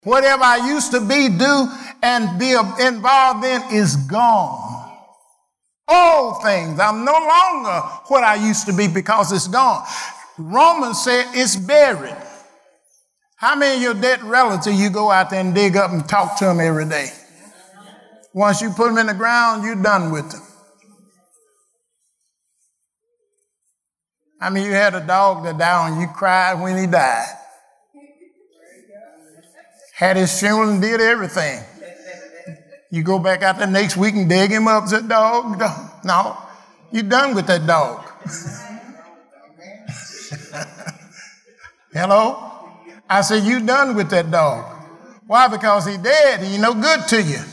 Whatever I used to be, do, and be involved in is gone. All things. I'm no longer what I used to be because it's gone. Romans said it's buried. How many of your dead relatives you go out there and dig up and talk to them every day? Once you put them in the ground, you're done with them. I mean, you had a dog that died and you cried when he died. Had his funeral and did everything. You go back out the next week and dig him up, said, dog, no, you're done with that dog. Hello? I said, you done with that dog. Why? Because he dead. He no good to you.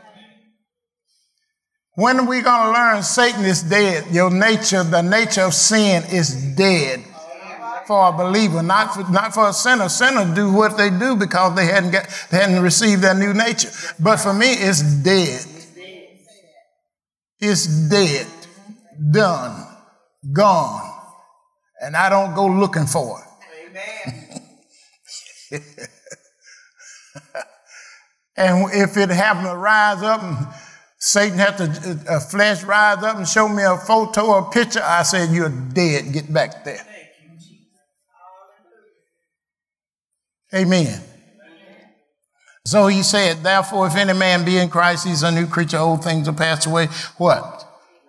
When are we going to learn Satan is dead? Your nature, the nature of sin is dead for a believer, not for a sinner. Sinners do what they do because they hadn't received their new nature. But for me, it's dead. It's dead, done, gone, and I don't go looking for it. Amen. And if it happened to rise up and Satan had to, flesh rise up and show me a photo or a picture, I said, you're dead. Get back there. Amen. So he said, therefore, if any man be in Christ, he's a new creature. Old things are passed away. What?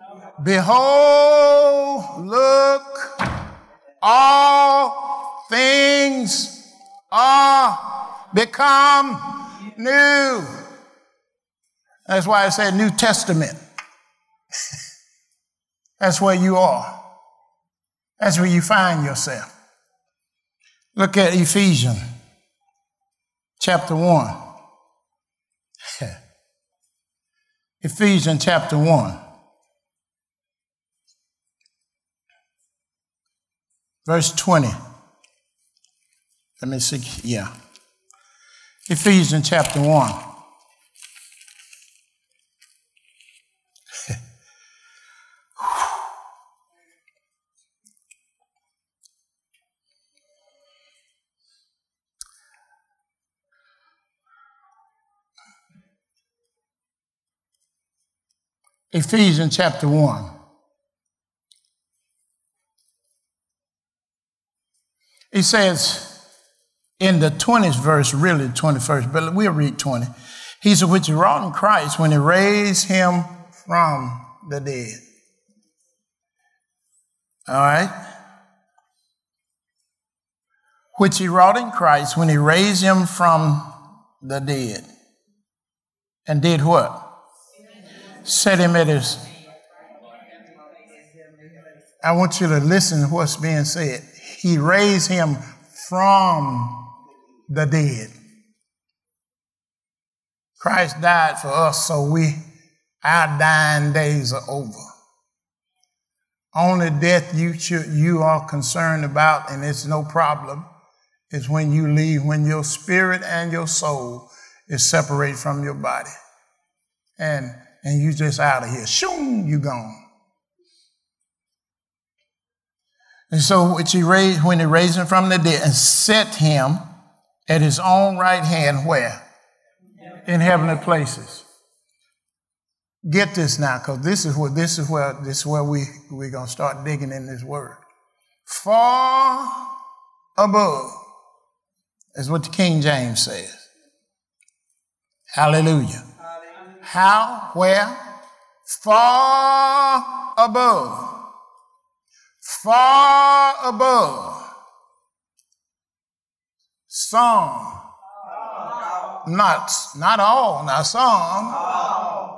Behold, look, all things are become new. That's why I said New Testament. That's where you are. That's where you find yourself. Look at Ephesians chapter 1. Ephesians chapter 1. Verse 20. Let me see. Yeah. Ephesians chapter 1. Ephesians chapter 1. He says in the 20th verse, really the 21st, but we'll read 20. He said, which he wrought in Christ when he raised him from the dead. All right? Which he wrought in Christ when he raised him from the dead. And did what? Set him at his... I want you to listen to what's being said. He raised him from the dead. Christ died for us, so our dying days are over. Only death you are concerned about, and it's no problem, is when you leave, when your spirit and your soul is separated from your body. And you just out of here. Shoom, you gone. And so when he raised him from the dead and set him at his own right hand, where? In heavenly places. Get this now, because this is where we're going to start digging in this word. Far above is what the King James says. Hallelujah. How? Where? Far above. Far above. Some. Not all. Now some.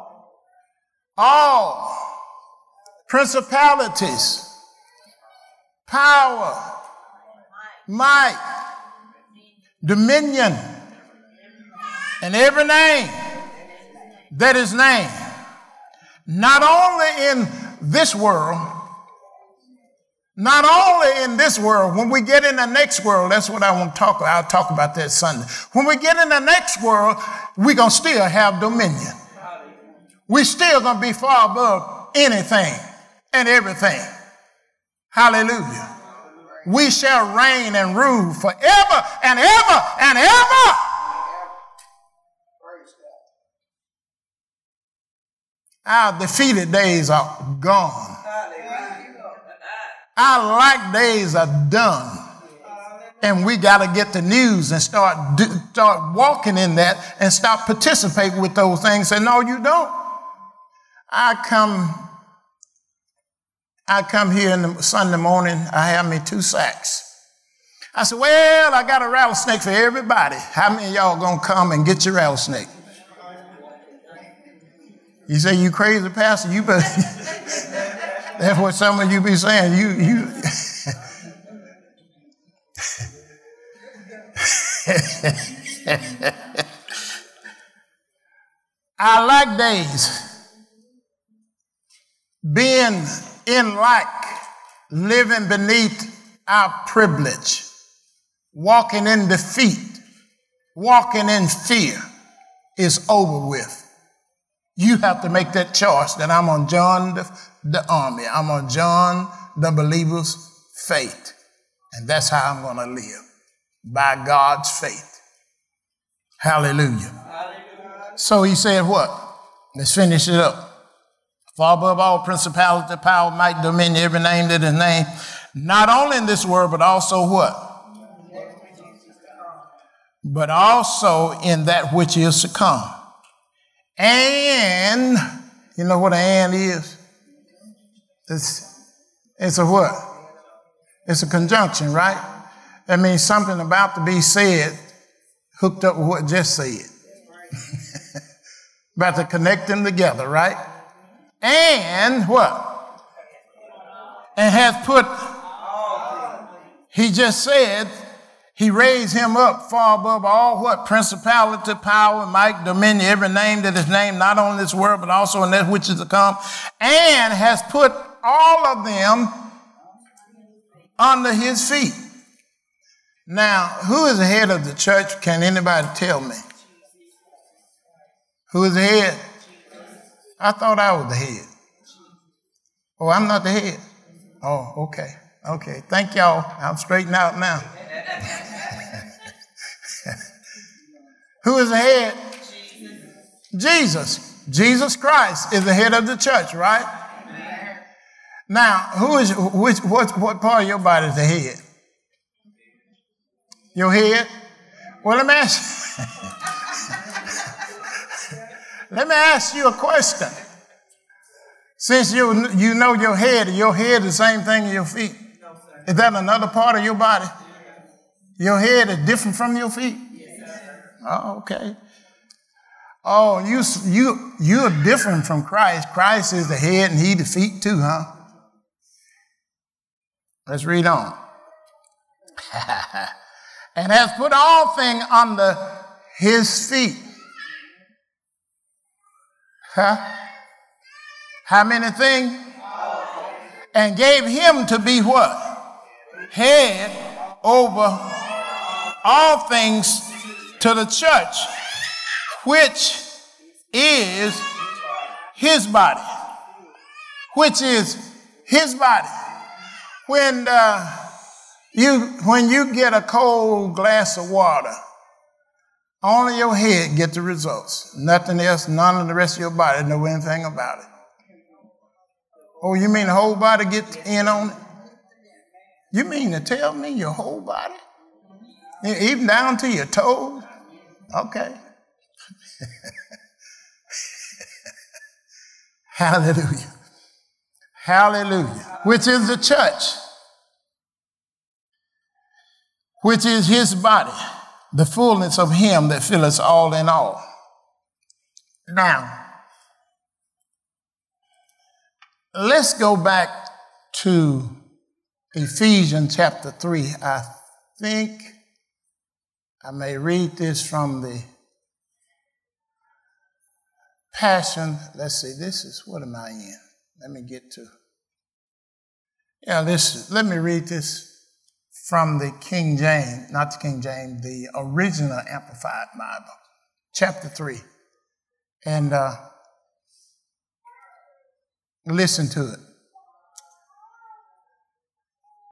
All. Principalities. Power. Might. Dominion. And every name that is named, not only in this world, when we get in the next world, that's what I want to talk about. I'll talk about that Sunday. When we get in the next world, we're going to still have dominion. We're still going to be far above anything and everything. Hallelujah. We shall reign and rule forever and ever and ever. Our defeated days are gone. Our lack days are done. And we got to get the news and start walking in that and start participating with those things. Say, no, you don't. I come here in the Sunday morning, I have me 2 sacks. I said, well, I got a rattlesnake for everybody. How many of y'all going to come and get your rattlesnake? You say, you crazy, Pastor? You better. That's what some of you be saying. You. Our lack days, being in lack, living beneath our privilege, walking in defeat, walking in fear, is over with. You have to make that choice that I'm going to join the army. I'm going to join the believer's faith. And that's how I'm going to live, by God's faith. Hallelujah. Hallelujah. So he said what? Let's finish it up. Far above all principality, power, might, dominion, every name that is named, not only in this world, but also what? But also in that which is to come. And, you know what an and is? It's a what? It's a conjunction, right? That means something about to be said hooked up with what just said. About to connect them together, right? And what? And has put, he just said, he raised him up far above all what? Principality, power, might, dominion, every name that is named, not only in this world, but also in that which is to come, and has put all of them under his feet. Now, who is the head of the church? Can anybody tell me? Who is the head? I thought I was the head. Oh, I'm not the head. Oh, okay. Okay. Thank y'all. I'm straightened out now. Who is the head? Jesus. Jesus Christ is the head of the church, right? Now, what part of your body is the head? Your head? Well, let me ask you a question. Since you know your head is the same thing as your feet. Is that another part of your body? Your head is different from your feet? Oh, okay. Oh, you're different from Christ. Christ is the head and he the feet too, huh? Let's read on. And has put all things under his feet. Huh? How many things? And gave him to be what? Head over all things to the church, which is his body. Which is his body. When you get a cold glass of water, only your head gets the results. Nothing else, none of the rest of your body know anything about it. Oh, you mean the whole body gets in on it? You mean to tell me your whole body? Even down to your toes? Okay. Hallelujah. Hallelujah. Which is the church. Which is his body. The fullness of him that filleth all in all. Now, let's go back to Ephesians chapter 3. I think I may read this from the Passion. Let's see, this is, what am I in? Let me get to. Let me read this from the King James, not the King James, the original Amplified Bible, chapter 3. And listen to it.